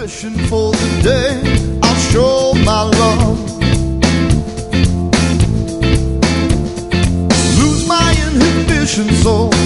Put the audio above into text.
expression for the day. I'll show my love. Lose my inhibition so